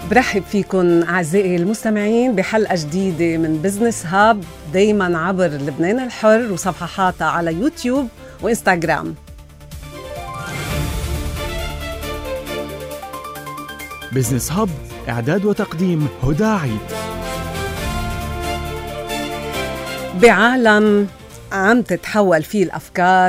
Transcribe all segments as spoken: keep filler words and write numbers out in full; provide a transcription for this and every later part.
برحب فيكن أعزائي المستمعين بحلقة جديدة من بزنس هاب، دايما عبر لبنان الحر وصفحاتها على يوتيوب وإنستغرام. بزنس هاب إعداد وتقديم هدى عيد. بعالم عم تتحول فيه الأفكار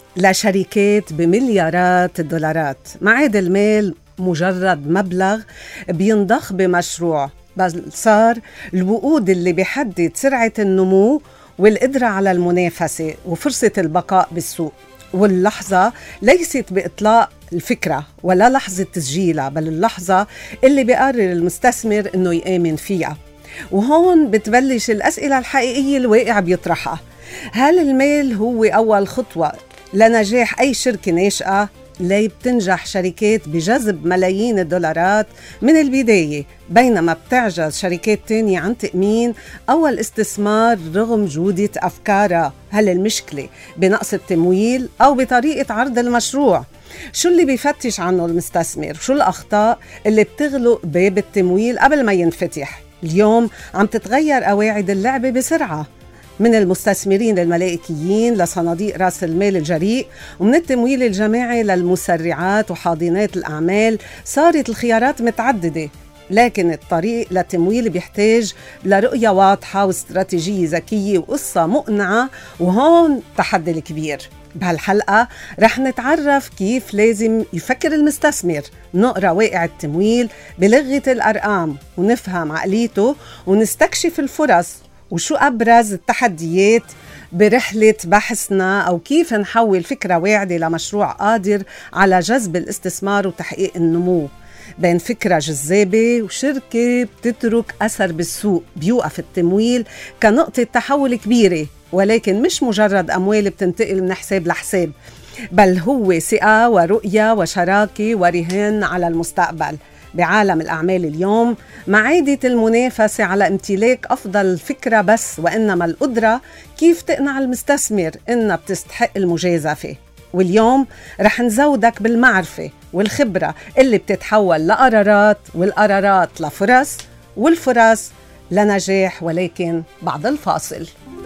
لشركات بمليارات الدولارات، معاد المال مجرد مبلغ بينضخ بمشروع، بس صار الوقود اللي بيحدد سرعة النمو والقدرة على المنافسة وفرصة البقاء بالسوق. واللحظة ليست بإطلاق الفكرة ولا لحظة تسجيلها، بل اللحظة اللي بيقرر المستثمر إنه يآمن فيها. وهون بتبلش الأسئلة الحقيقية الواقع بيطرحها: هل المال هو أول خطوة لنجاح أي شركة ناشئة؟ ليه بتنجح شركات بجذب ملايين الدولارات من البداية، بينما بتعجز شركات تانية عن تأمين أول استثمار رغم جودة أفكارها؟ هل المشكلة بنقص التمويل أو بطريقة عرض المشروع؟ شو اللي بيفتش عنه المستثمر؟ شو الأخطاء اللي بتغلق باب التمويل قبل ما ينفتح؟ اليوم عم تتغير قواعد اللعبة بسرعة، من المستثمرين الملائكيين لصناديق رأس المال الجريء، ومن التمويل الجماعي للمسرعات وحاضنات الأعمال. صارت الخيارات متعددة، لكن الطريق للتمويل بيحتاج لرؤية واضحة واستراتيجية ذكية وقصة مقنعة، وهون التحدي الكبير. بهالحلقة رح نتعرف كيف لازم يفكر المستثمر، نقرأ واقع التمويل بلغة الأرقام ونفهم عقليته ونستكشف الفرص، وشو أبرز التحديات برحلة بحثنا، أو كيف نحول فكرة واعدة لمشروع قادر على جذب الاستثمار وتحقيق النمو، بين فكرة جذابة وشركة بتترك أثر بالسوق. بيوقف التمويل كنقطة تحول كبيرة، ولكن مش مجرد أموال بتنتقل من حساب لحساب، بل هو ثقة ورؤية وشراكة ورهان على المستقبل. بعالم الأعمال اليوم ما عادت المنافسة على امتلاك أفضل فكرة بس، وإنما القدرة كيف تقنع المستثمر إنها بتستحق المجازفة. واليوم رح نزودك بالمعرفة والخبرة اللي بتتحول لقرارات، والقرارات لفرص، والفرص لنجاح، ولكن بعد الفاصل.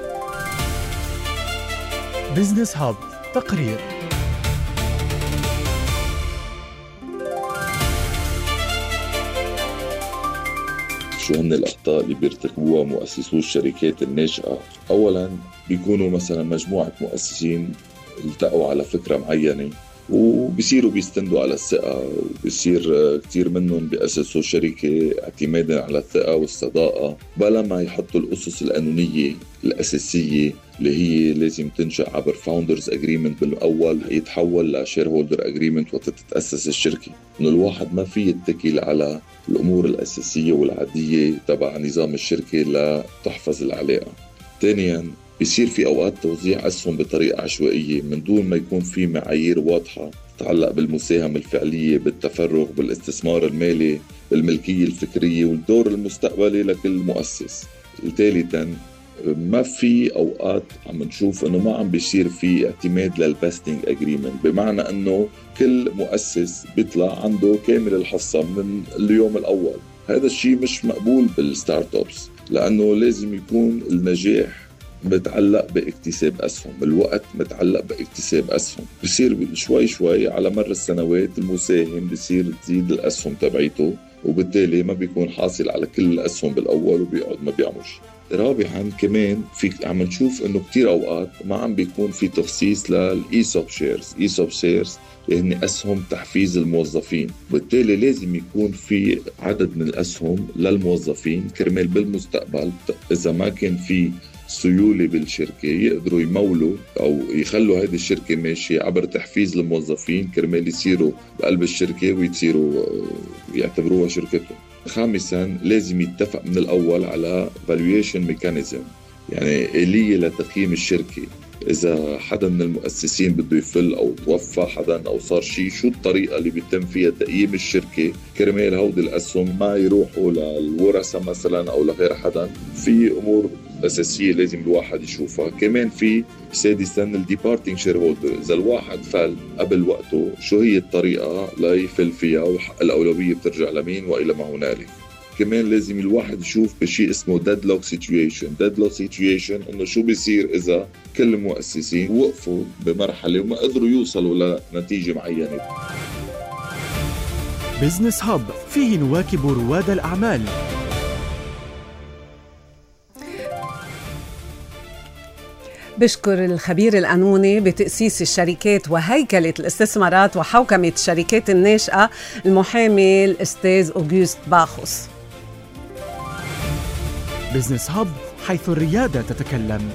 بزنس هاب تقرير. شو هن الأخطاء اللي بيرتكبوها مؤسسو الشركات الناشئة؟ أولاً بيكونوا مثلاً مجموعة مؤسسين التقوا على فكرة معينة وبيصيروا بيستندوا على الثقة، وبيصير كتير منهم بيأسسوا شركة اعتمادا على الثقة والصداقة، بلا ما يحطوا الأسس القانونية الأساسية اللي هي لازم تنشأ عبر فاوندرز اجريمنت بالأول يتحول لشير هولدر اجريمنت وتتأسس الشركة. إنه الواحد ما في يتكل على الأمور الأساسية والعادية تبع نظام الشركة لتحفظ العلاقة. ثانياً بيصير في أوقات توزيع أسهم بطريقة عشوائية من دون ما يكون في معايير واضحة تتعلق بالمساهمة الفعلية، بالتفرغ، بالاستثمار المالي، بالملكية الفكرية والدور المستقبلي لكل مؤسس. ثالثاً ما في أوقات عم نشوف أنه ما عم بيصير في اعتماد للباستنج اجريمنت، بمعنى أنه كل مؤسس بيطلع عنده كامل الحصة من اليوم الأول. هذا الشيء مش مقبول بالستارت أبس، لأنه لازم يكون النجاح متعلق باكتساب أسهم، الوقت متعلق باكتساب أسهم. بصير شوي شوي على مر السنوات المساهم بصير تزيد الأسهم تبعيته، وبالتالي ما بيكون حاصل على كل الأسهم بالأول وبيقعد ما بيعملش. رابعاً كمان في عم نشوف انه كتير اوقات ما عم بيكون في تخصيص للإيسوب شيرز. إيسوب شيرز يعني أسهم تحفيز الموظفين، بالتالي لازم يكون في عدد من الأسهم للموظفين كرمال بالمستقبل إذا ما كان في سيولة بالشركة يقدروا يمولوا أو يخلوا هذه الشركة ماشية عبر تحفيز الموظفين كرمال يصيروا بقلب الشركة ويصيروا يعتبروها شركتهم. خامساً لازم يتفق من الأول على valuation mechanism، يعني آلية لتقييم الشركة. إذا حدا من المؤسسين بده يفل أو توفى حدا أو صار شيء، شو الطريقة اللي بيتم فيها تقييم الشركة كرمال هود الأسهم ما يروحوا للورثة مثلا أو لغير حدا. في أمور أساسية لازم الواحد يشوفها. كمان في سادساً الديبارتينج شير هولدر، إذا الواحد فل قبل وقته شو هي الطريقة ليفل فيها وحق الأولوية بترجع لمين وإلى ما هنالك. كمان لازم الواحد يشوف بشيء اسمه deadlock situation. deadlock situation إنه شو بيصير إذا كل المؤسسين وقفوا بمرحلة وما قدروا يوصلوا لنتيجة معينة. بزنس هاب فيه نواكب رواد الأعمال. بشكر الخبير القانوني بتأسيس الشركات وهيكلة الاستثمارات وحوكمة الشركات الناشئة المحامي الأستاذ أوغوست باخوس. بزنس هاب، حيث الريادة تتكلم.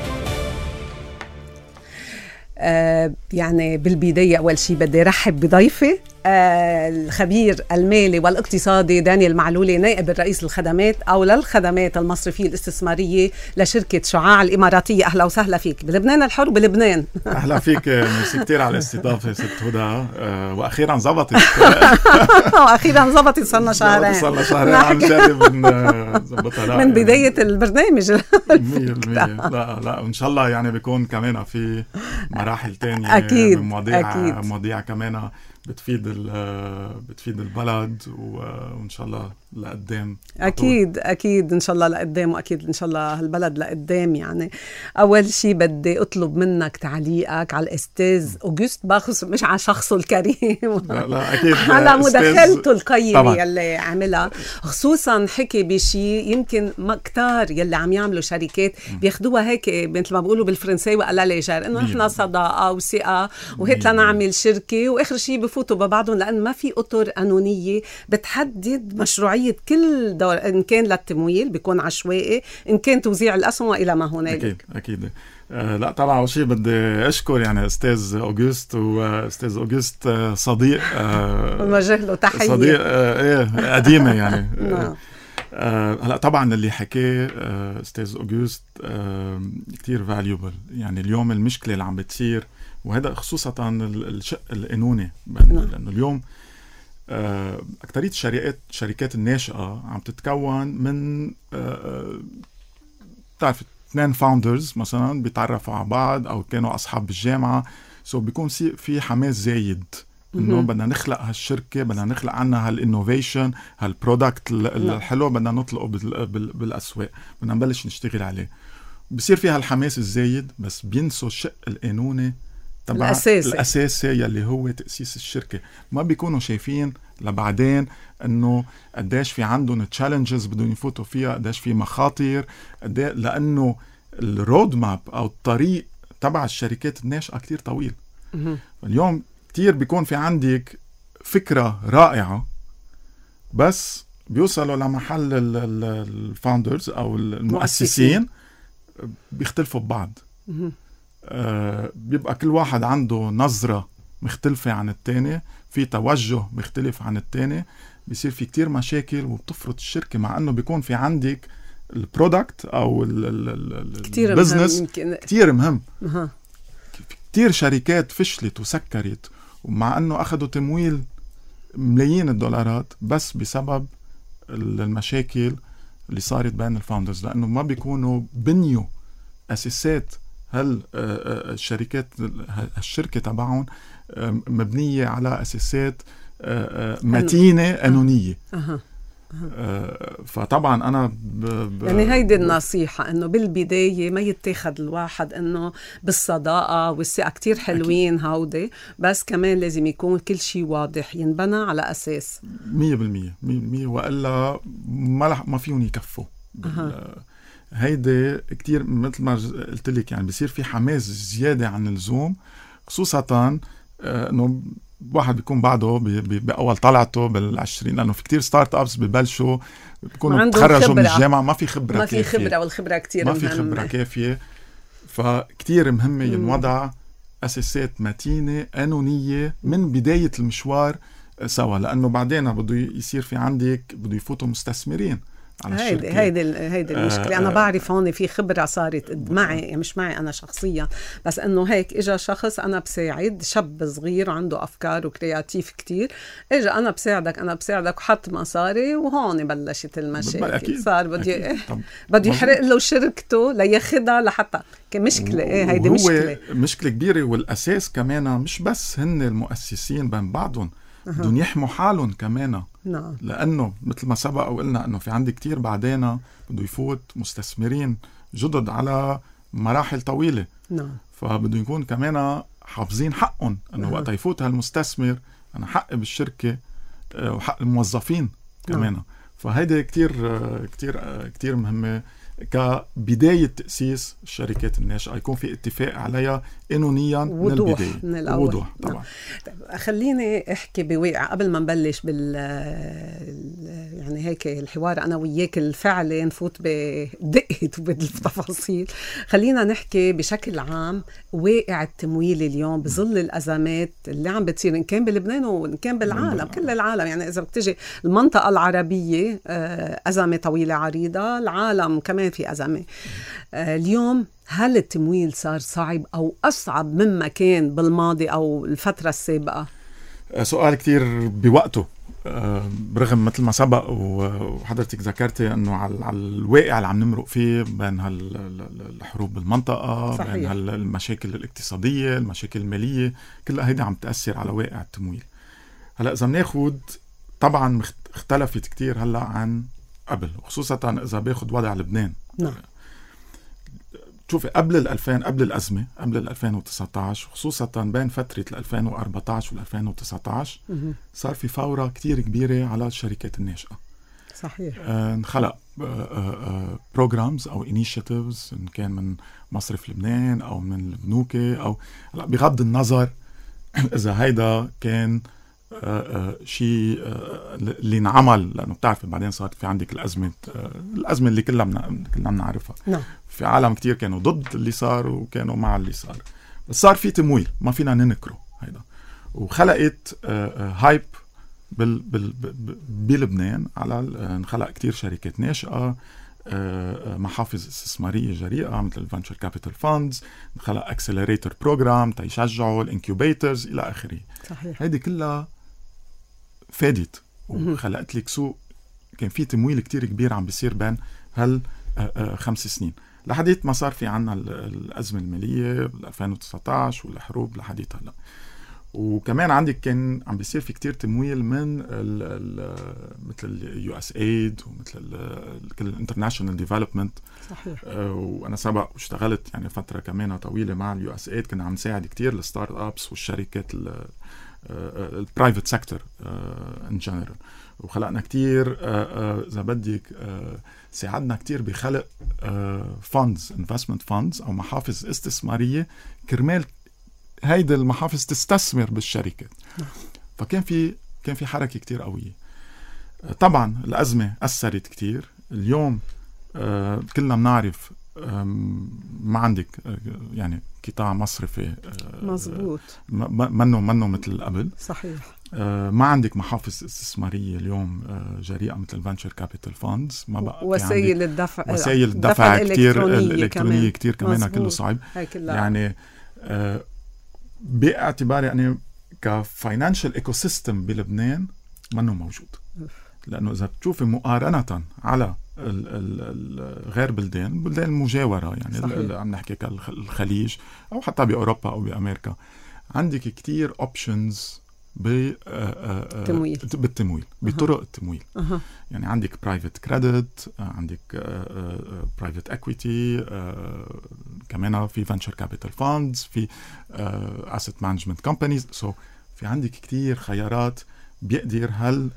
آه يعني بالبداية أول شيء بدي رحب بضيفي آه الخبير المالي والاقتصادي دانيال معلولي، نائب الرئيس للخدمات أو للخدمات المصرفية الاستثمارية لشركة شعاع الإماراتية. أهلا وسهلا فيك بلبنان الحر بلبنان. أهلا فيك، ميرسي كتير على الاستضافة ست هدى. آه وأخيرا زبطت وأخيرا زبطت، صلنا شهرين صلنا شهرين عم جرب نزبطها من بداية البرنامج. مية بالمية. لا لا إن شاء الله يعني بيكون كمان في مراحل تانية أكيد من مواضيع أكيد. مواضيع كمان بتفيد بتفيد البلد وإن شاء الله لقدام. أكيد أكيد إن شاء الله لقدام، وأكيد إن شاء الله البلد لقدام. يعني أول شيء بدي أطلب منك تعليقك على الأستاذ أوغوست باخوس، مش على شخصه الكريم لا لا أكيد على مداخلته القيمة يلي عملها، خصوصا حكي بشيء يمكن ما كتار يلي عم يعملوا شركات بياخدوها هيك مثل ما بقولوا بالفرنساوي على ليجر، إنه نحن صداقة وثقة وهيك لنعمل شركة، وآخر شيء بفوتوا ببعضهم لأن ما في أطر قانونية بتحدد مشروعية كل دور، إن كان للتمويل بيكون عشوائي، إن كان توزيع الأسهم وإلى ما هنالك. أكيد أكيد. آه لا طبعا أول شيء بدي أشكر يعني أستاذ أوغوست، وأستاذ أوغوست صديق آه نوجه له تحية، صديق آه إيه قديمة يعني. آه هلا طبعا اللي حكاه آه أستاذ أوغوست آه كتير valuable. يعني اليوم المشكلة اللي عم بتصير، وهذا خصوصا الشق القانوني، لأنه اليوم آه أكترية الشركات شركات الناشئة عم تتكون من آه تعرف اثنين فاوندرز مثلا بيتعرفوا على بعض أو كانوا أصحاب بالجامعة، سو بيكون في حماس زايد إنه بدنا نخلق هالشركة، بدنا نخلق عنها هالإنوفيشن، هالبرودكت الحلو، بدنا نطلقه بالأسواق، بدنا نبلش نشتغل عليه. بصير فيها الحماس الزايد، بس بينسوا الشق القانوني تبع الأساسي. الأساسي يلي هو تأسيس الشركة. ما بيكونوا شايفين لبعدين إنه قديش في عندهم تشالنجز بدهم يفوتوا فيها، قديش في مخاطر، لأنه الرود ماب أو الطريق تبع الشركات الناشئة كتير طويل. اليوم كتير بيكون في عندك فكرة رائعة، بس بيوصلوا لمحل الفاوندرز أو المؤسسين بيختلفوا ببعض. آه بيبقى كل واحد عنده نظرة مختلفة عن التاني، في توجه مختلف عن التاني، بيصير في كتير مشاكل وبتفرط الشركة، مع أنه بيكون في عندك البرودكت أو البزنس كتير مهم. أه. كتير شركات فشلت وسكرت، ومع أنه أخذوا تمويل ملايين الدولارات بس بسبب المشاكل اللي صارت بين الفاوندرز، لأنه ما بيكونوا بنيوا أساسات هل الشركات الشركة تبعهم مبنية على أساسات متينة قانونية. أه. أه. فطبعا أنا ب... ب... يعني هيدي النصيحة، إنه بالبداية ما يتاخد الواحد إنه بالصداقة والثقة كتير حلوين هودي، بس كمان لازم يكون كل شيء واضح، ينبنى على أساس مية بالمية مية بالمية، وإلا ما ما فيهم يكفوا. أه. هيدا كتير مثل ما قلت لك، يعني بيصير في حماس زيادة عن اللزوم، خصوصا انه واحد بيكون بعده بأول طلعته بالعشرين، لأنه في كتير ستارت أبس ببلشوا بيكونوا تخرجوا من الجامعة، ما في خبرة ما في كافية. خبرة، والخبرة كتير ما في خبرة كافية، فكتير مهمة ينوضع أساسات متينة قانونية من بداية المشوار سوا، لأنه بعدين بده يصير في عندك بده يفوتوا مستثمرين على هيدي الشركة. هيدي هيدي المشكلة. أنا بعرف هون في خبرة صارت معي، مش معي أنا شخصيا، بس إنه هيك إجا شخص أنا بساعد، شاب صغير عنده أفكار وكرياتيف كتير، إجا أنا بساعدك أنا بساعدك وحط مصاري، وهون بلشت المشاكل. صار بدي بدي يحرق له شركته لياخدها لحتى كمشكلة. إيه هيدي مشكلة مشكلة كبيرة. والأساس كمان مش بس هن المؤسسين بين بعضهم، بدهم يحموا حالهم كمان. نعم. لأنه مثل ما سبق وقلنا أنه في عندي كتير بعدين بده يفوت مستثمرين جدد على مراحل طويلة. نعم. فبده يكون كمان حافظين حقهم أنه وقت يفوت هالمستثمر أنا حق بالشركة وحق الموظفين كمان. نعم. فهيدا كتير كتير كتير مهمة كبداية تأسيس الشركات الناشئة، يكون في اتفاق عليها قانونيا من البداية، من الأول. وضوح طبعا. طيب خليني أحكي بواقع قبل ما نبلش بال يعني هيك الحوار أنا وياك الفعلي، نفوت بدقة وبالتفاصيل. خلينا نحكي بشكل عام واقع التمويل اليوم بظل الأزمات اللي عم بتصير إن كان بلبنان وإن كان بالعالم، كل العالم. يعني إذا بتجي المنطقة العربية أزمة طويلة عريضة، العالم كمان في أزمة. اليوم هل التمويل صار صعب أو أصعب مما كان بالماضي أو الفترة السابقة؟ سؤال كتير بوقته، برغم مثل ما سبق وحضرتك ذكرتي أنه على الواقع اللي عم نمرق فيه بين هالحروب بالمنطقة. صحيح. بين هالمشاكل الاقتصادية، المشاكل المالية، كلها هيدا عم تأثر على واقع التمويل. هلأ إذا بناخد طبعا اختلفت كتير هلأ عن قبل، خصوصا إذا باخد وضع لبنان. نعم. شوفي قبل الألفين، قبل الأزمة، قبل الألفين وتسعة عشر، خصوصا بين فترة الألفين وأربعة عشر والألفين وتسعة عشر صار في فورة كتير كبيرة على الشركات الناشئة. صحيح. آه نخلق بروجرامز أو initiatives، إن كان من مصرف لبنان أو من البنوك، أو بغض النظر إذا هيدا كان آه آه شيء آه اللي انعمل، لأنه بتعرف بعدين صارت في عندك الأزمة آه الأزمة اللي كلنا كلنا بنعرفها. نعم. في عالم كتير كانوا ضد اللي صار وكانوا مع اللي صار، بس صار في تمويل ما فينا ننكره هيدا، وخلقت آه آه هايب بال بال بلبنان على انخلق كتير شركات ناشئة، آه محافظ استثمارية جريئة مثل الفنتشر كابيتال فاندز، انخلق اكسلريتور بروجرام تيشجعوا الانكيوبيترز إلى آخره. صحيح. هيدي كلها فادت وخلقت لك سوق كان فيه تمويل كتير كبير عم بيصير بين هال خمس سنين لحديت ما صار في عنا الأزمة المالية ألفين وتسعة عشر والحروب لحديت هلا. وكمان عندك كان عم بيصير في كتير تمويل من ال ال مثل اليو اس ايد ومثل كل الانترناشونال ديفلوبمنت. صحيح. آه وانا سبق واشتغلت يعني فتره كمان طويله مع اليو اس ايد، كنا عم نساعد كتير الستارت ابس والشركات البرايفت سيكتور ان جنرال، وخلقنا كتير اذا بدك ساعدنا كتير بخلق فاندز انفستمنت فاندز او محافظ استثماريه كرمال هيدا المحافظ تستثمر بالشركات. فكان في كان في حركه كتير قويه. طبعا الازمه اثرت كتير. اليوم آه كلنا بنعرف آه ما عندك آه يعني قطاع مصرفي آه مزبوط منه منه مثل قبل. صحيح. آه ما عندك محافظ استثماريه اليوم آه جريئه مثل الفنتشر كابيتال فاندز، ما بقى وسائل الدفع وسائل الدفع كتير الالكترونيه كتير كمان كله صعب. يعني آه باعتباري يعني كفاينانشال ايكو سيستم بلبنان منه موجود، لانه اذا بتشوفي مقارنه على ال ال غير بلدان بلدان المجاوره يعني عم نحكي كالخليج او حتى باوروبا او بامريكا، عندك كتير اوبشنز بالتمويل بالتمويل بطرق التمويل. أه. يعني عندك برايفت كريدت، عندك برايفت اكويتي، كمان في فنتشر كابيتال فاندز، في اسيت مانجمنت كومبانيز. سو في عندك كتير خيارات بيقدر هل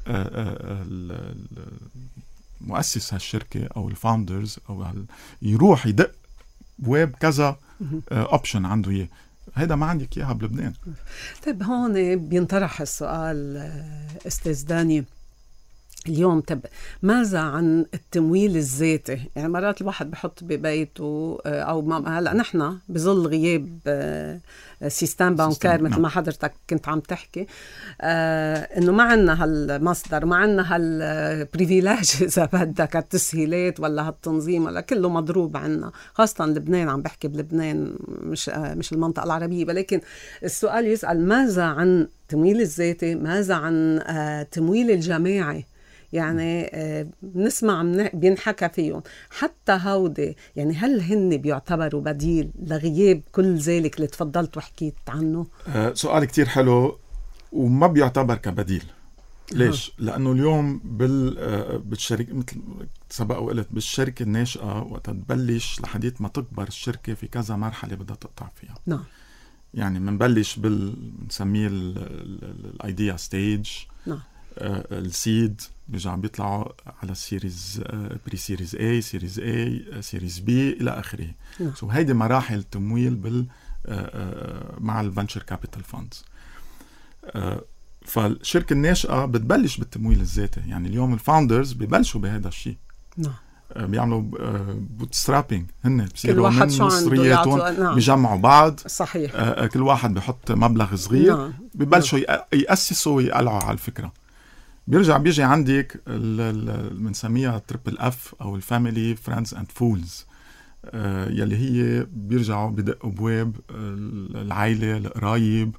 مؤسس هالشركه او الفاوندرز او يروح يدق بواب كذا اوبشن عنده اياه. هيدا ما عندك اياها بلبنان. طيب هون بينطرح السؤال استاذ داني، اليوم طب ماذا عن التمويل الذاتي؟ يعني مرات الواحد بحط ببيته أو ما هلأ نحن بظل غياب سيستم بانكار مثل ما حضرتك كنت عم تحكي آه إنه ما عنا هالمصدر، ما عنا هالبريفيلاج إذا بدك، التسهيلات ولا هالتنظيم ولا كله مضروب عنا، خاصة لبنان. عم بحكي بلبنان مش آه مش المنطقة العربية. ولكن السؤال يسأل ماذا عن التمويل الذاتي، ماذا عن آه تمويل الجماعي؟ يعني بنسمع بينحكى فيهم حتى هودي، يعني هل هن بيعتبروا بديل لغياب كل ذلك اللي تفضلت وحكيت عنه؟ أه سؤال كتير حلو، وما بيعتبر كبديل. ليش؟ أه. لأنه اليوم بال بالشركة مثل سبق وقلت بالشركة الناشئة وقت تبلش لحديت ما تكبر الشركة في كذا مرحلة بدها تقطع فيها. نعم. يعني منبلش بال بنسميه الايديا ستيج. نعم. السيد بيجي عم بيطلعوا على السيريز بري سيريز A، سيريز A، سيريز B إلى آخره. نعم. سو هيدي مراحل تمويل بال مع الفنتشر كابيتال فاندز. فالشركة الناشئة بتبلش بالتمويل الذاتي. يعني اليوم الفاوندرز بيبلشوا بهذا الشيء. نعم. بيعملوا بوتسترابينج، هن بصيروا من مصرياتهم. نعم. بيجمعوا بعض. صحيح. كل واحد بيحط مبلغ صغير. نعم. بيبلشوا نعم. يأسسوا ويقلعوا على الفكرة. بيرجع بيجي عندك بنسميها تريبل اف او الفاميلي فريندز اند فولز، يلي هي بيرجعوا بدقوا ابواب العائله، القرايب،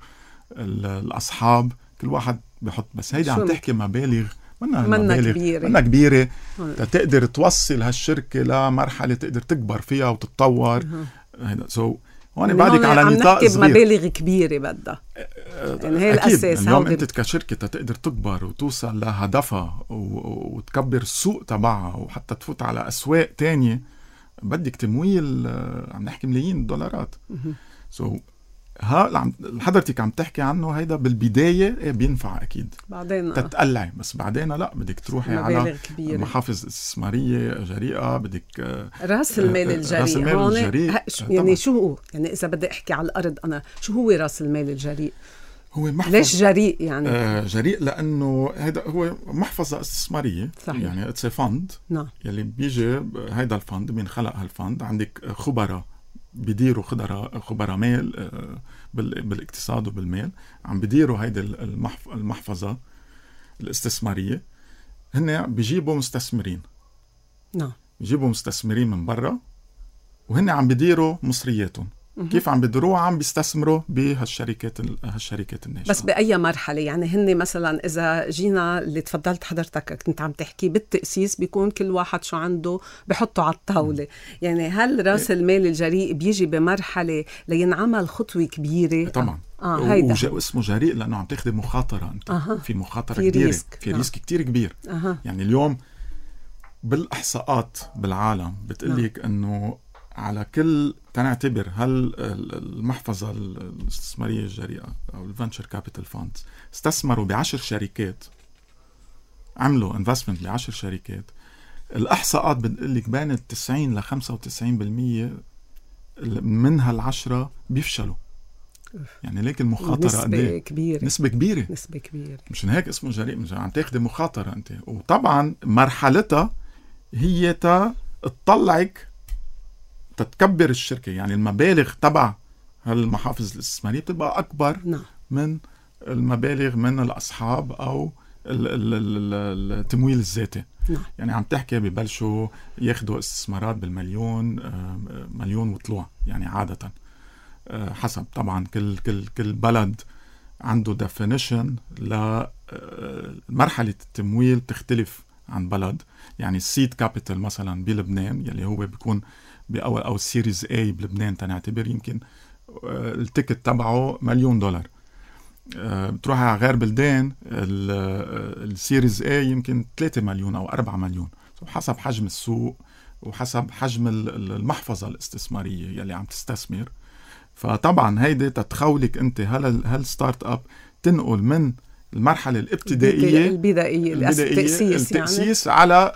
الاصحاب، كل واحد بيحط. بس هيدا عم تحكي مبالغ منها مبالغ كبيره منها كبيره تقدر توصل هالشركه لمرحله تقدر تكبر فيها وتتطور. هيدا سو هون بعدك على نطاق صغير. مبالغ كبيره بدها، يعني هي الأساس. اليوم أنت كشركة تقدر تكبر وتوصل لهدفها وتكبر السوق تبعها وحتى تفوت على أسواق تانية، بدك تمويل. عم نحكي ملايين دولارات. سو so, ها حضرتك عم تحكي عنه هيدا بالبداية إيه بينفع أكيد بعدين تتقلعي، بس بعدين لا، بدك تروحي على محافظ استثمارية جريئة، بدك راس المال الجريء. راس المال الجريء يعني طبعا. شو هو يعني إذا بدي أحكي على الأرض أنا، شو هو راس المال الجريء؟ هو محفظ. ليش جريء يعني؟ آه جريء لأنه هيدا هو محفظة استثمارية. صحيح. يعني اتس فند. نعم. يلي بيجي هيدا الفند بينخلق هالفند، عندك خبراء بيديروا خبراء خبراء مال بالاقتصاد وبالمال، عم بيديروا هيدا المحفظة الاستثمارية. هن بيجيبوا مستثمرين. نعم. بيجيبوا مستثمرين من برا وهن عم بيديروا مصرياتهم. كيف عم بيديروها؟ عم بيستثمروا بهالشركات هالشركات الناشئة. بس بأي مرحلة؟ يعني هن مثلا إذا جينا اللي تفضلت حضرتك كنت عم تحكي بالتأسيس، بيكون كل واحد شو عنده بحطه على الطاولة. يعني هل رأس المال الجريء بيجي بمرحلة لينعمل خطوة كبيرة؟ طبعا. آه هيدا وج... اسمه جريء لأنه عم تاخذ مخاطرة أنت. أه. في مخاطرة في كبيرة. ريسك. في ريسك آه. كتير كبير. أه. يعني اليوم بالإحصاءات بالعالم بتقليك أه. أنه على كل تنعتبر هل المحفظة الاستثمارية الجريئة أو الفنتشر كابيتال فاندز استثمروا بعشر شركات، عملوا انفستمنت لعشر شركات، الإحصاءات بتقلك بين التسعين لخمسة وتسعين بالمية من هالعشرة بيفشلوا. يعني ليك المخاطرة نسبة كبيرة. نسبة كبيرة. نسبة كبيرة. مشان هيك اسمه جريء، مش عم تاخدي مخاطرة أنت. وطبعا مرحلتها هي تا تطلعك تتكبر الشركة. يعني المبالغ تبع هالمحافظ الاستثمارية بتبقى أكبر. نعم. من المبالغ من الأصحاب أو التمويل الذاتي. نعم. يعني عم تحكي ببلشوا ياخدوا استثمارات بالمليون، مليون وطلوع يعني عادة، حسب طبعا كل كل كل بلد عنده definition لمرحلة التمويل تختلف عن بلد. يعني السيد كابيتال مثلا بلبنان يلي هو بيكون بأول أو السيريز A بلبنان تنعتبر يمكن التيكت تبعه مليون دولار. بتروح على غير بلدان السيريز A يمكن ثلاثة مليون أو أربعة مليون، حسب حجم السوق وحسب حجم المحفظة الاستثمارية يلي عم تستثمر. فطبعا هيدي تتخولك أنت هل هل ستارت أب تنقل من المرحلة الابتدائية البدائية التأسيس, التأسيس يعني على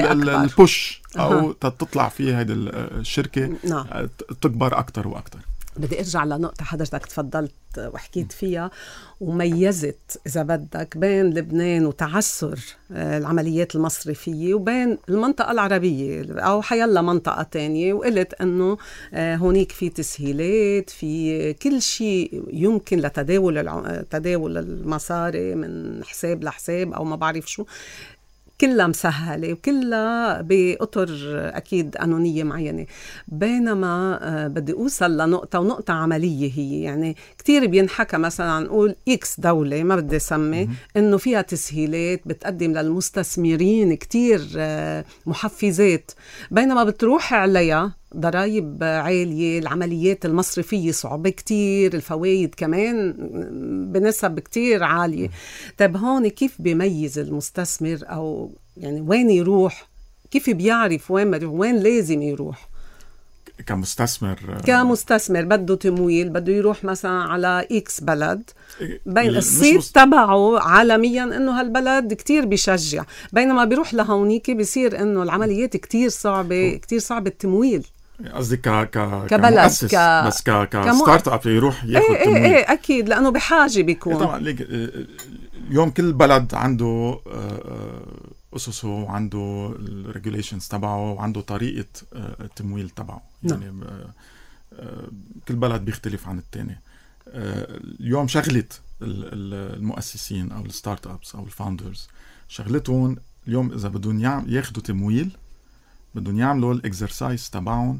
البوش أو أه. تطلع فيها هيدي الشركة. نعم. تكبر أكتر وأكتر. بدي ارجع لنقطة حضرتك تفضلت وحكيت فيها وميزت إذا بدك بين لبنان وتعثر العمليات المصرفية وبين المنطقة العربية أو حيالله منطقة تانية، وقلت أنه هونيك في تسهيلات، في كل شيء يمكن لتداول تداول المصاري من حساب لحساب أو ما بعرف شو، كلها مسهلة وكلها بأطر أكيد قانونية معينة. بينما بدي أوصل لنقطة ونقطة عملية هي يعني كتير بينحكى مثلا نقول إكس دولة ما بدي سمي إنه فيها تسهيلات بتقدم للمستثمرين كتير محفزات، بينما بتروح عليها ضرائب عالية، العمليات المصرفية صعبة كتير، الفوائد كمان بنسب كتير عالية. طيب هون كيف بيميز المستثمر أو يعني وين يروح؟ كيف بيعرف وين ما وين لازم يروح؟ كمستثمر كمستثمر بده تمويل، بده يروح مثلا على إكس بلد، بين الصيت مس... تبعه عالميا إنه هالبلد كتير بيشجع، بينما بيروح لهونيك بيصير إنه العمليات كتير صعبة، كتير صعبة التمويل. قصدي ك ك كبلد كمؤسس ك... بس ك كستارت اب يروح ياخذ ايه تمويل. ايه ايه اكيد لانه بحاجه بيكون. إيه طبعا ليك اليوم كل بلد عنده اسسه وعنده الريجوليشنز تبعه وعنده طريقه التمويل تبعه، يعني كل بلد بيختلف عن الثاني. اليوم شغله المؤسسين او الستارت ابس او الفاوندرز شغلتهم اليوم اذا بدهم ياخذوا تمويل بدهم يعملوا الاكسرسايز تبعهم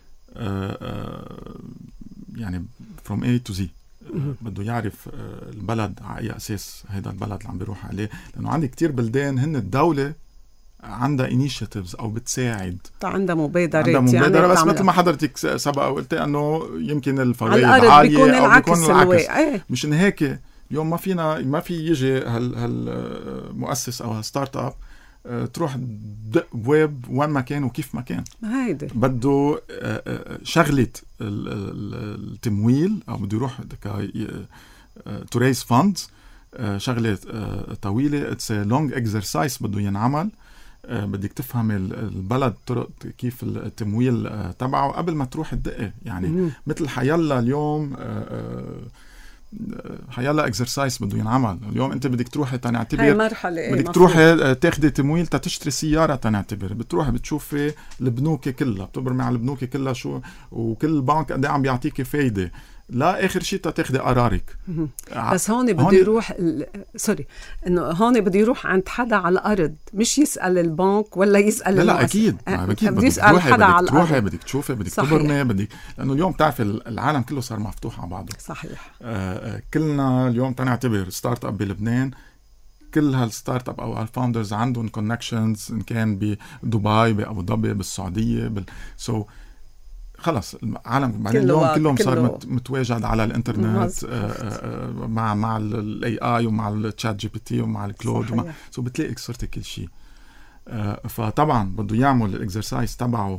يعني from A to Z. بده يعرف البلد على أي أساس هذا البلد اللي عم بيروح عليه، لأنه عندي كتير بلدان هن الدولة عندها initiatives أو بتساعد، عندها مبادرات، عندها مبادرة يعني بس مثل ما حضرتك سبق وقلت أنه يمكن الفوائد عالية بيكون أو بيكون العكس. ايه. مش إن هيك اليوم ما فينا ما في يجي هالمؤسس أو هالستارت اب تروح دق بواب وين ما كان وكيف ما كان. هيدي بده شغلة التمويل أو بده يروح to raise funds، شغلة طويلة، it's a long exercise بده ينعمل. بدك تفهم البلد طرق كيف التمويل تبعه قبل ما تروح الدقة، يعني م- مثل حيالله اليوم حيالله اكسرسايز بده ينعمل. اليوم انت بدك تروحي تنعتبر بدك تروحي تاخدي تمويل تشتري سياره تنعتبر، بتروحي بتشوفي البنوك كلها، بتبرمي على البنوك كلها شو وكل بنك قد ايه عم بيعطيكي فايده، لا اخر شيء تاخدي قرارك. بس هون بده يروح ال... سوري انه هون بده يروح عند حدا على الارض، مش يسال البنك ولا يسال لا لا اكيد اكيد بدك تروحي حدا بدك تروحي بدك تشوفي بدك تبرمي بدك، لانه اليوم بتعرفي العالم كله صار مفتوح على بعضه. صحيح. آه كلنا اليوم تنعتبر ستارت اب بلبنان، كل هالستارت اب او هالفاوندرز عندهم كونكشنز ان كان بدبي بابو ظبي بالسعوديه بال... سو so خلص العالم بعدين اليوم كلهم صار مت متواجد على الانترنت آآ آآ مع مع الاي اي ومع التشات جي بي تي ومع الكلود ومع سو بتلاقي صرت كل شيء. فطبعا بده يعمل الاكسرسايز تبعه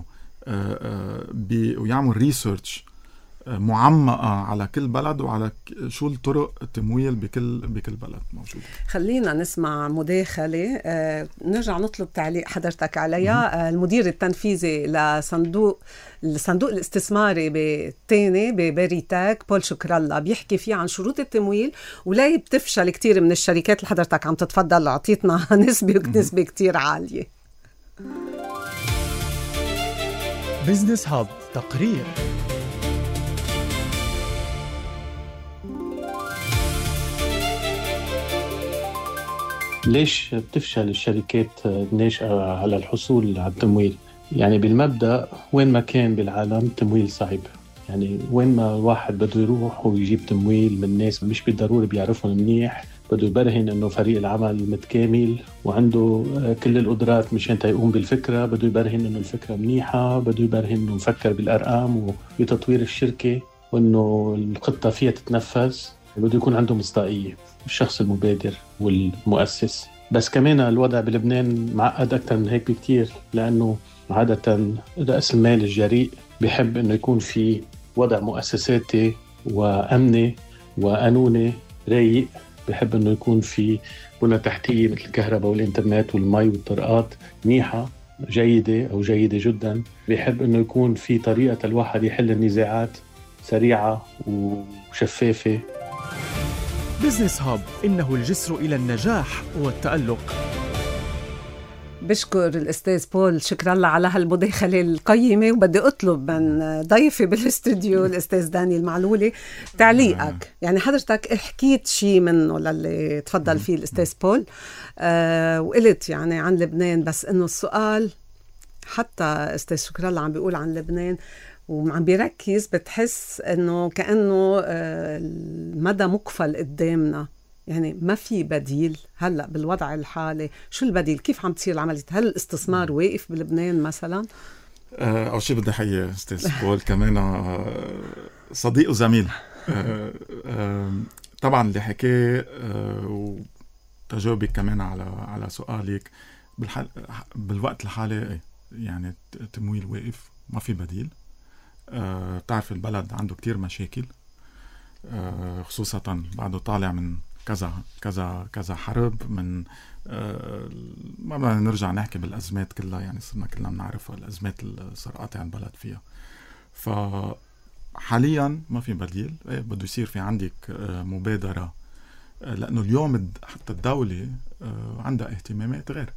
ويعمل ريسيرش معمقة على كل بلد وعلى شو الطرق التمويل بكل بكل بلد موجودة. خلينا نسمع مداخلة آه، نرجع نطلب تعليق حضرتك عليها. آه، المدير التنفيذي لصندوق الصندوق الاستثماري بالتاني ببريتاك بول شكر الله بيحكي فيه عن شروط التمويل ولاي بتفشل كتير من الشركات اللي حضرتك عم تتفضل عطيتنا نسبة نسبة كتير عالية. بزنس هاب تقرير. ليش بتفشل الشركات الناشئة على الحصول على التمويل؟ يعني بالمبدأ وين ما كان بالعالم التمويل صعب، يعني وين ما الواحد بده يروح ويجيب تمويل من ناس مش بالضروري بيعرفهم منيح، بده يبرهن انه فريق العمل متكامل وعنده كل القدرات مشان يقوم بالفكرة، بده يبرهن انه الفكرة منيحة، بده يبرهن انه مفكر بالارقام وبتطوير الشركة وانه الخطة فيها تتنفذ، بده يكون عنده مصداقية الشخص المبادر والمؤسس. بس كمان الوضع بلبنان معقد أكثر من هيك بكتير، لأنه عادة رأس المال الجريء بيحب أنه يكون في وضع مؤسساتي وأمني وقانوني رايق، بيحب أنه يكون في بنى تحتية مثل الكهرباء والإنترنت والمي والطرقات منيحة جيدة أو جيدة جدا، بيحب أنه يكون في طريقة الواحد يحل النزاعات سريعة وشفافة. بزنس هاب، إنه الجسر إلى النجاح والتألق. بشكر الأستاذ بول، شكرا الله على هالمداخلة القيمة، وبدي أطلب من ضيفي بالاستوديو الأستاذ داني المعلولي تعليقك. يعني حضرتك حكيت شيء منه للي تفضل فيه الأستاذ بول، أه وقلت يعني عن لبنان، بس إنه السؤال حتى أستاذ شكرا الله عم بيقول عن لبنان وعم بيركز، بتحس إنه كأنه أه المدى مقفل قدامنا، يعني ما في بديل هلأ بالوضع الحالي. شو البديل؟ كيف عم تصير العملية؟ هل الاستثمار واقف بلبنان مثلا؟ أول شيء بدي أحيي أستاذ بول كمان صديق وزميل. طبعا اللي حكاه وتجاوبك كمان على على سؤالك بالحال بالوقت الحالي، يعني التمويل واقف، ما في بديل. بتعرف البلد عنده كتير مشاكل، خصوصا بعده طالع من كذا كذا كذا حرب، من آه ما بدنا نرجع نحكي بالأزمات كلها، يعني صرنا كلنا بنعرفها الأزمات اللي صار قاطع البلد فيها. فحاليا ما في بديل، ايه بده يصير في عندك آه مبادرة، آه لأنه اليوم حتى الدولة آه عندها اهتمامات غير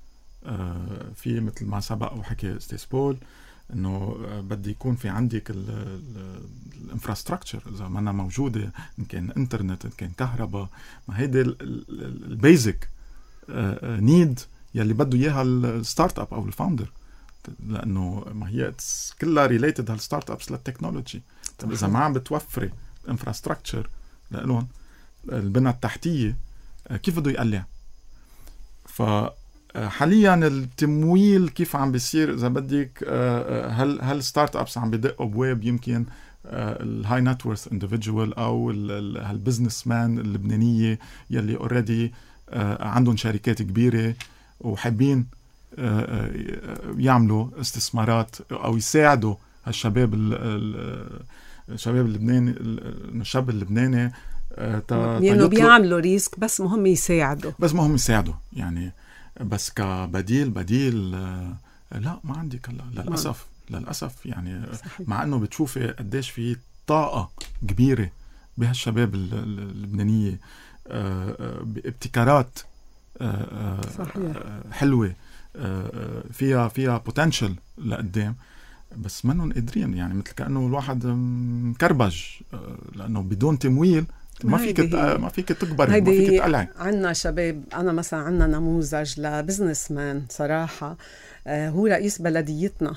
آه في مثل ما سبق وحكي أستاذ بول انه بدي يكون في عندك الانفراستراكشر، اذا ما أنا موجوده، ان كان انترنت، ان كان كهرباء، ما هيدي البيزك نيد يلي بده اياها الستارت اب او الفاوندر، لانه ما هي كلها ريليتد هالستارت ابس للتكنولوجي. طب اذا ما عم بتوفري انفراستراكشر لهم، البنى التحتيه، كيف بده يقلع؟ ف حاليا التمويل كيف عم بيصير؟ اذا بدك هل هل ستارت ابس عم بدقوا بواب يمكن الهاي نت وورث انديفيدوال او هالبزنس مان اللبنانيه يلي اوريدي عندهم شركات كبيره وحابين يعملوا استثمارات او يساعدوا هالشباب الشباب اللبناني، الشاب اللبناني، يعني بيعملوا ريسك، بس مهم يساعدوا بس مهم يساعدوا يعني. بس كبديل بديل لا ما عندك هلا للأسف للأسف يعني صحيح. مع أنه بتشوفي قديش في طاقة كبيرة بهالشباب اللبنانية، بابتكارات صحيح. حلوة، فيها فيها بوتنشل لقدام، بس منهم قادرين، يعني مثل كأنه الواحد مكربج، لأنه بدون تمويل ما فيك ما فيك تكبر، ما فيك تقلعي. عنا شباب، أنا مثلا عنا نموذج لبزنس مان صراحة، آه هو رئيس بلديتنا،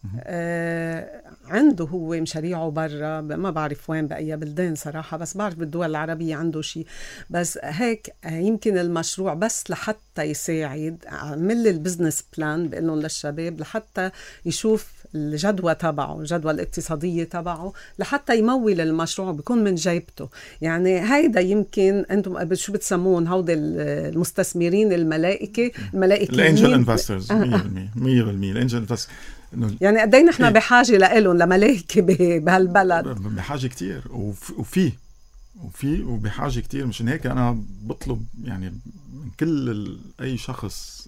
آه عنده هو مشاريعه برا، ما بعرف وين بأي بلدان صراحة، بس بعرف بالدول العربية عنده شيء، بس هيك آه يمكن المشروع بس لحتى يساعد، عمل البزنس بلان بقلن للشباب لحتى يشوف الجدوى تبعه، الجدوى الاقتصادية تبعه، لحتى يمول المشروع، بيكون من جيبته. يعني هيدا يمكن انتم شو بتسمون هودي المستثمرين الملائكة الملائكيين، الانجل انفسترز، مية بالمية مية بالمية الانجل انفسترز. يعني قدين نحن بحاجة لإلهم لملائكة بهالبلد، بحاجة كتير، وفي وفي وبحاجة كتير. مشان هيك أنا بطلب يعني من كل أي شخص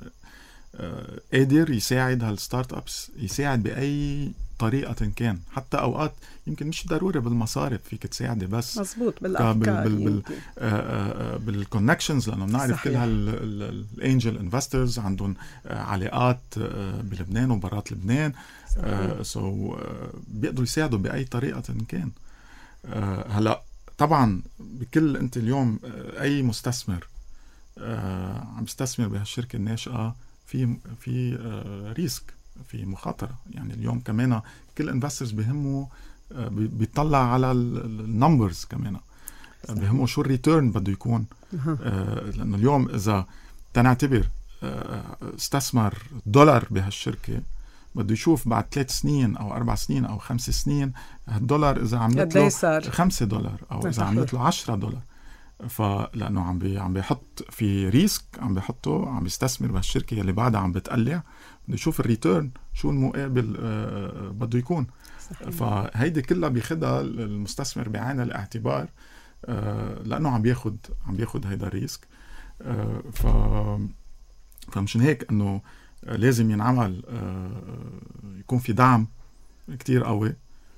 قادر يساعد هالستارت ابس، يساعد بأي طريقة كان، حتى أوقات يمكن مش ضروري بالمصارف، فيك تساعدي بس مزبوط بالأفكار، بال بال بال بالكونكشنز، لأنه بنعرف كل هالانجل انفسترز عندهم علاقات بلبنان وبرات لبنان، سو uh, so, uh, بيقدروا يساعدوا بأي طريقة كان. uh, هلأ طبعا بكل أنت اليوم uh, أي مستثمر uh, عم يستثمر بهالشركة الناشئة في في uh, ريسك، في مخاطرة. يعني اليوم كمان كل انفسترز بيهموا uh, بيطلع على النمبرز، كمان uh, بيهموا شو الريتيرن بده يكون، uh, لأنه اليوم إذا تنعتبر uh, استثمر دولار بهالشركة، بده يشوف بعد ثلاث سنين أو أربع سنين أو خمس سنين هالدولار إذا عملت له خمسة دولار أو إذا عملت له عشرة دولار. فلأنه عم بي عم بيحط في ريسك، عم بيحطه، عم يستثمر بهالشركة اللي بعدها عم بتقلع، بده يشوف الريتيرن شو المقابل آه بده يكون. صحيح. فهيدي كلها بياخدها المستثمر بعين الاعتبار، آه لأنه عم بياخد عم بياخد هيدا الريسك. آه ف فمشان هيك إنه لازم ينعمل يكون في دعم كتير قوي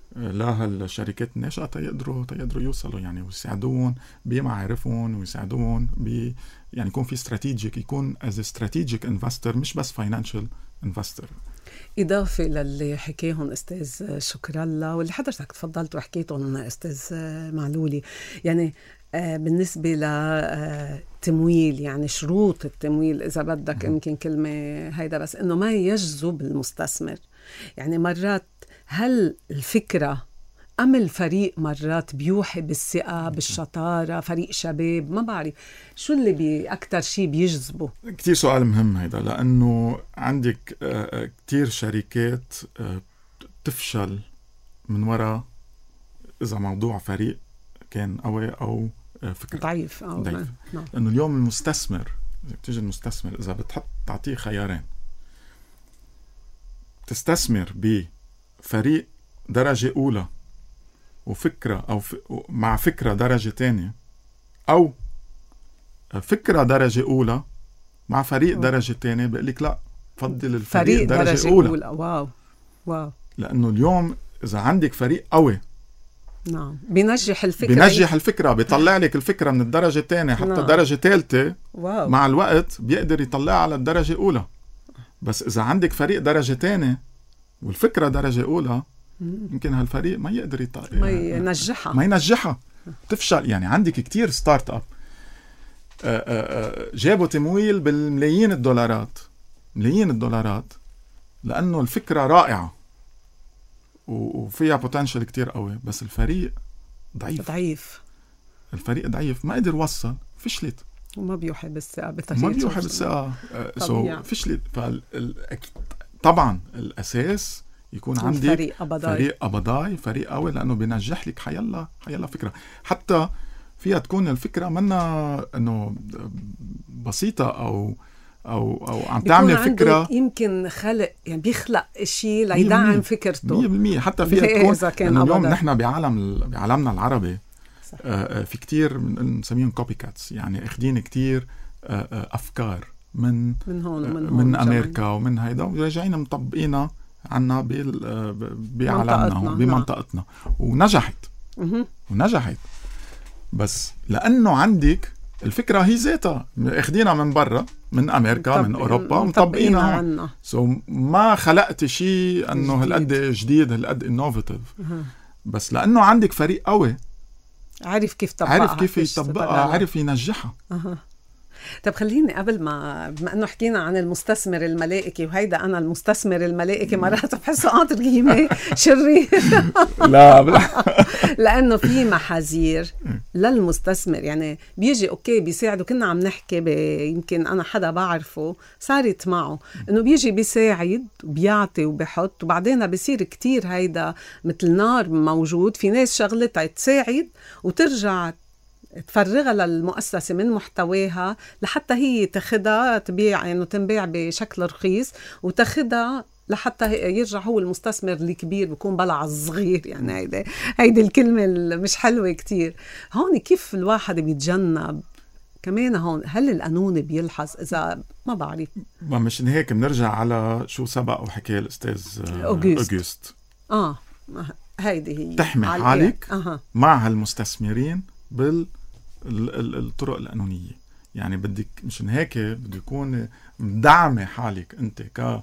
لهالشركات الناشئة تيقدروا تيقدروا يوصلوا يعني، ويساعدون بمعارفهم ويساعدون ب يعني يكون في استراتيجيك، يكون as a strategic investor مش بس financial investor. إضافة للي حكيهم أستاذ شكر الله واللي حضرتك تفضلت وحكيتهم أستاذ معلولي، يعني آه بالنسبة لتمويل، يعني شروط التمويل إذا بدك يمكن كلمة هيدا، بس إنه ما يجذب المستثمر. يعني مرات هل الفكرة أم الفريق مرات بيوحي بالثقة بالشطارة، فريق شباب ما بعرف شو اللي بي أكتر شيء بيجذبه؟ كتير سؤال مهم هيدا، لأنه عندك كتير شركات تفشل من وراء إذا موضوع فريق كان قوي أو فكرة ضعيف أو ضعيف. لأنه اليوم المستثمر إذا بتيجي المستثمر إذا بتحط تعطيه خيارين، تستثمر بفريق درجة أولى وفكرة أو ف... مع فكرة درجة تانية، أو فكرة درجة أولى مع فريق أوه. درجة تانية، بقلك لا فضل الفريق فريق درجة, درجة أولى. أولى واو واو لأنه اليوم إذا عندك فريق قوي نعم بينجح الفكرة بينجح الفكرة بيطلع لك الفكرة من الدرجة الثانية حتى نعم. درجة ثالثة مع الوقت بيقدر يطلعها على الدرجة الأولى. بس إذا عندك فريق درجة ثانية والفكرة درجة أولى يمكن هالفريق ما يقدر يط... ما ينجحها ما ينجحها تفشل. يعني عندك كتير ستارت اب جابوا تمويل بالملايين الدولارات ملايين الدولارات لأنه الفكرة رائعة وفيها بوتنشل كتير قوي، بس الفريق ضعيف ضعيف الفريق ضعيف ما قدر يوصل، فشلت وما بيوحي بالثقة ما بيوحي بالثقة سو فشلت. طبعا الأساس يكون عندك فريق أبضاي فريق أبضاي فريق قوي لأنه بينجح لك حيلا حيلا فكرة، حتى فيها تكون الفكرة منا إنه بسيطة أو أو أو عم تعمل فكرة يمكن خلق يعني بيخلق شيء ليدعم فكرته مية بالمية حتى فيها تكون إنه اليوم نحن بعالم بعالمنا العربي آه في كتير نسميهم كوبي كاتس، يعني اخدين كتير آه أفكار من من هون ومن هون من أمريكا ومن هيدا وراجعين مطبقينها عنا بعالمنا بمنطقتنا ونجحت ونجحت ونجحت بس لأنه عندك الفكرة هي ذاتها اخدينها من برا من أمريكا من أوروبا ومطبقينها سو ما خلقت شيء أنه هالقد جديد هالقد انوفيتيف، بس لأنه عندك فريق قوي عارف كيف طبقها عارف كيف يطبقها عارف ينجحها. أه. طب خليني قبل ما بما انه حكينا عن المستثمر الملائكي وهيدا انا المستثمر الملائكي مرات بحسه قاطر قيمه شرير لا بلا لانه في محاذير للمستثمر، يعني بيجي اوكي بيساعده. كنا عم نحكي يمكن انا حدا بعرفه صارت معه انه بيجي بيساعد وبيعطي وبيحط وبعدين بيصير كتير هيدا مثل نار موجود، في ناس شغلتها تساعد وترجع تفرغها للمؤسسة من محتواها لحتى هي تاخدها تبيع، يعني تنبيع بشكل رخيص وتاخدها لحتى يرجع هو المستثمر الكبير بيكون بلع الصغير. يعني هيدا هيدي الكلمة مش حلوة كتير. هون كيف الواحد بيتجنب كمان هون؟ هل القانون بيلحظ إذا ما بعرف؟ مشان هيك بنرجع على شو سبق وحكي الأستاذ أوغست. أوغست آه هيدي هي تحمي حالك أه. مع هالمستثمرين بالطرق القانونية. يعني بدك مشان هيك بده يكون مدعمة حالك أنت ك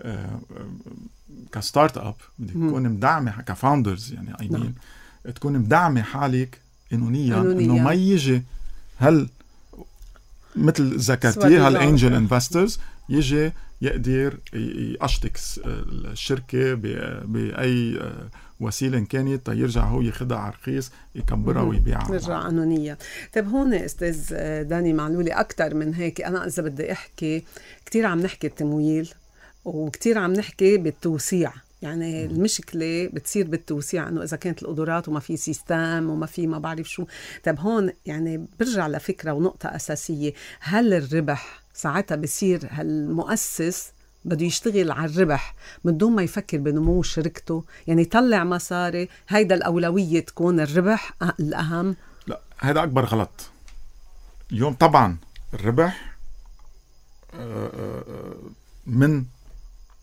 كستارت اب، بدك تكون مدعمة كفاوندرز يعني I mean نعم. تكون مدعمة حالك قانونيا إنه ما يجي هل مثل زكاتي هالانجل انفسترز يجي يقدر يقشتك الشركة بأي وسيلة كانت يرجع هو ياخدها على رخيص يكبرها ويبيعها يرجع قانونية. طيب هون أستاذ داني معلولي أكتر من هيك أنا إذا بدي أحكي كتير عم نحكي التمويل وكتير عم نحكي بالتوسيع، يعني المشكلة بتصير بالتوسيع إنه إذا كانت القدرات وما في سيستم وما في ما بعرف شو. طيب هون يعني برجع لفكرة ونقطة أساسية، هل الربح ساعتها بصير هالمؤسس بده يشتغل على الربح من دون ما يفكر بنمو شركته؟ يعني يطلع مصاري هيدا الأولوية تكون الربح الأهم؟ لا هذا أكبر غلط. اليوم طبعا الربح من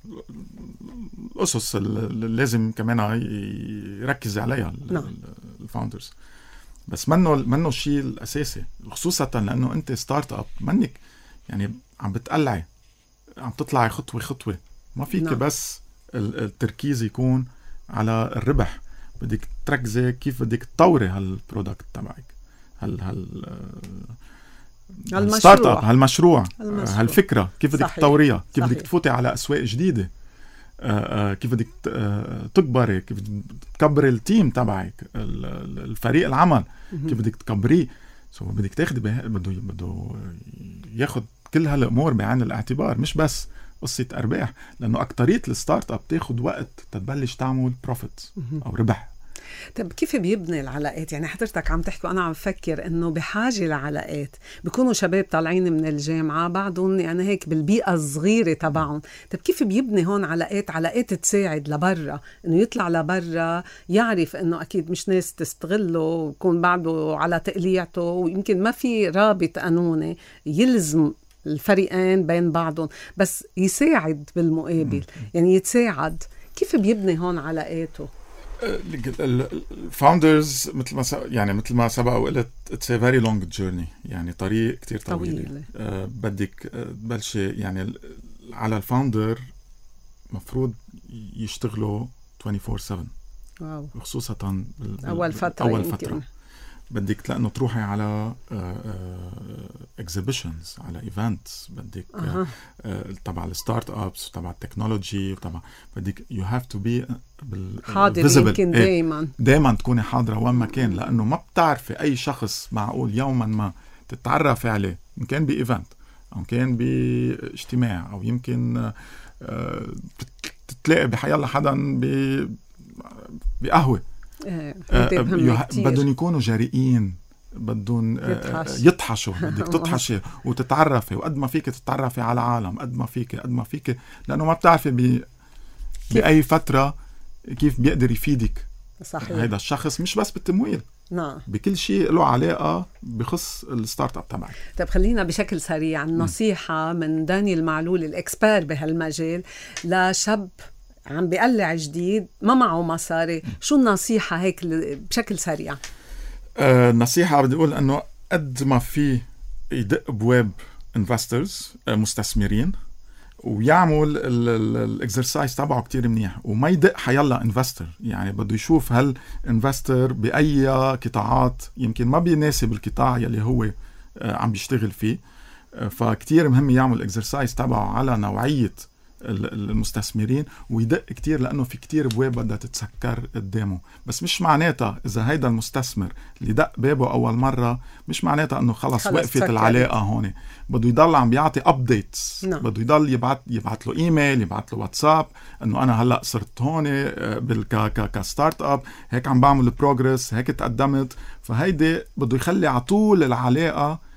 الأسس اللي لازم كمان يركز عليها نعم. الفاوندرز. بس منه منه الشيء الأساسي، خصوصا لأنه أنت ستارت أب، منك يعني عم بتقلعي، عم تطلعي خطوة خطوة، ما فيك نعم. بس التركيز يكون على الربح، بدك تركزي كيف بدك تطوري هالبرودكت تبعك، هال هال الستارت اب، هالمشروع، هالفكرة كيف بدك تطوريها، كيف بدك تفوتي على أسواق جديدة، آه كيف بدك تكبري، كيف تكبري التيم تبعك، الفريق العمل كيف بدك تكبريه. سو بدك تاخدي بده بده ياخد كل هالامور بعين الاعتبار، مش بس قصة ارباح، لانه اكترية الستارت اب تاخد وقت تتبلش تعمل بروفيت او ربح. طب كيف بيبني العلاقات؟ يعني حضرتك عم تحكي وانا عم بفكر انه بحاجه لعلاقات، بيكونوا شباب طالعين من الجامعه بعضهم يعني هيك بالبيئه الصغيره تبعهم. طب كيف بيبني هون علاقات علاقات تساعد لبرا، انه يطلع لبرا يعرف انه اكيد مش ناس تستغله ويكون بعده على تقليعته، ويمكن ما في رابط قانوني يلزم الفريقين بين بعضهم، بس يساعد بالمقابل، يعني يتساعد. كيف بيبني هون علاقاته؟ الفاوندرز مثل ما يعني مثل ما سبق وقلت it's a very long journey، يعني طريق كتير طويل. طويل. آه بدك تبلشي يعني على الفاوندر مفروض يشتغلوا أربعة وعشرين سبعة، واو. خصوصا أول فترة أول فترة بدك لأنه تروحي على اكزيبيشنز، على ايفنتس، بدك أه. تبع الستارت ابس وتبع التكنولوجي وتبع بدك يو هاف تو بي حاضر، يمكن دايما دايما تكوني حاضرة وين ما كان، لأنه ما بتعرفي أي شخص معقول يوما ما تتعرفي عليه، إن كان بإيفنت أو كان باجتماع أو يمكن تتلاقي بحيالله حدا بقهوة. بدهم يكونوا جريئين، بدهم يطحشوا، بدك تطحشي وتتعرفي، وقد ما فيك تتعرفي على عالم، قد ما فيك قد ما فيك لأنه ما بتعرفي ب... بأي فترة كيف بيقدر يفيدك. صحيح. هيدا الشخص مش بس بالتمويل، نعم، بكل شيء له علاقة بخص الستارت اب تبعك. طيب خلينا بشكل سريع نصيحة من دانيال معلول الإكسبير بهالمجال لشاب عم بيقلع جديد ما معه مصاري، شو النصيحة هيك بشكل سريع؟ آه نصيحة بدي أقول أنه قد ما في يدق بواب انفسترز مستثمرين ويعمل الاكسرسايز تبعه كتير منيح، وما يدق حيلا انفستر، يعني بده يشوف هل انفستر بأي قطاعات يمكن ما بيناسب القطاع يلي هو آه عم بيشتغل فيه. آه فكتير مهم يعمل اكسرسايز تبعه على نوعية المستثمرين ويدق كتير، لأنه في كتير بواب بدها تتسكر قدامه. بس مش معناتها إذا هيدا المستثمر اللي دق بابه أول مرة مش معناتها أنه خلص وقفت العلاقة هون، بده يضل عم بيعطي أبديتس، بده يضل يبعت يبعت له إيميل، يبعت له واتساب أنه أنا هلأ صرت هون كستارت أب، هيك عم بعمل بروجرس، هيك تقدمت. فهيدي بده يخلي عطول العلاقة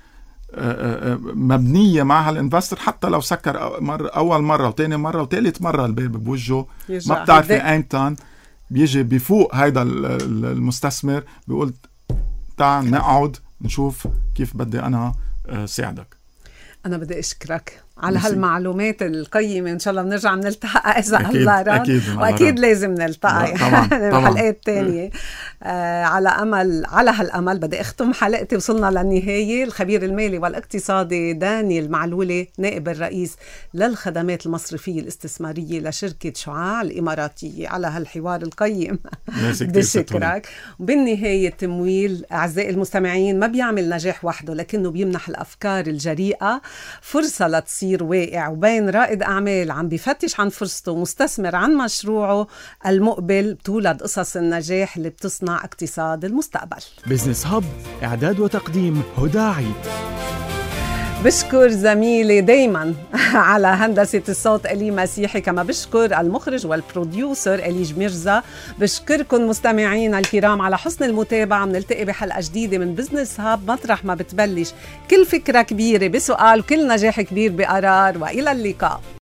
مبنية مع هالانفستر، حتى لو سكر مرة أول مرة وتاني مرة وتالت مرة الباب بوجهه ما بتعرفي أيمتى بيجي بفوق هيدا المستثمر بيقول تعال نقعد نشوف كيف بدي أنا ساعدك. أنا بدي أشكرك على هالمعلومات القيمة، إن شاء الله بنرجع نلتقى إذا الله راد، أكيد وأكيد لازم نلتقى بحلقات تانية. آه على أمل على هالأمل بدي أختم حلقتي، وصلنا للنهاية. الخبير المالي والاقتصادي دانيال معلولة نائب الرئيس للخدمات المصرفية الاستثمارية لشركة شعاع الإماراتية على هالحوار القيم. بدي أشكرك. بالنهاية التمويل أعزائي المستمعين ما بيعمل نجاح وحده، لكنه بيمنح الأفكار الجريئة فرصة لتصير واقع، وبين رائد أعمال عم بيفتش عن فرصته مستثمر عن مشروعه المقبل بتولد قصص النجاح اللي بتصنع اقتصاد المستقبل. بزنس هاب إعداد وتقديم هدى عيد. بشكر زميلي دايما على هندسة الصوت إلي مسيحي، كما بشكر المخرج والبروديوسر إليج ميرزا. بشكركم مستمعين الكرام على حسن المتابعة. منلتقي بحلقة جديدة من بزنس هاب، مطرح ما بتبلش كل فكرة كبيرة بسؤال، كل نجاح كبير بقرار، وإلى اللقاء.